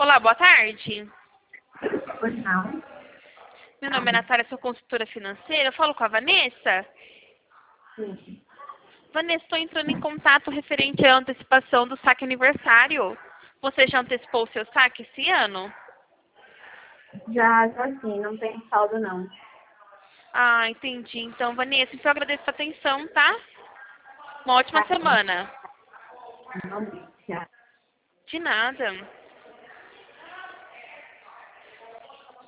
Olá, boa tarde. Pois não. Meu nome é Natália, sou consultora financeira. Eu falo com a Vanessa. Sim. Vanessa, estou entrando em contato referente à antecipação do saque aniversário. Você já antecipou o seu saque esse ano? Já sim, não tem saldo não. Ah, entendi. Então, Vanessa, eu agradeço a atenção, tá? Uma ótima Tá bom. semana. Não, De nada.